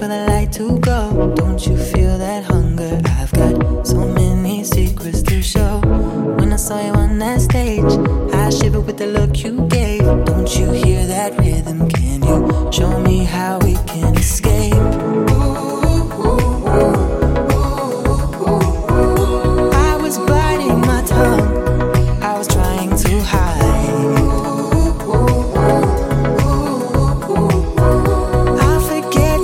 for the light to go. Don't you feel that hunger? I've got so many secrets to show. When I saw you on that stage, I shivered with the look you gave. Don't you hear that rhythm? Can you show me how we can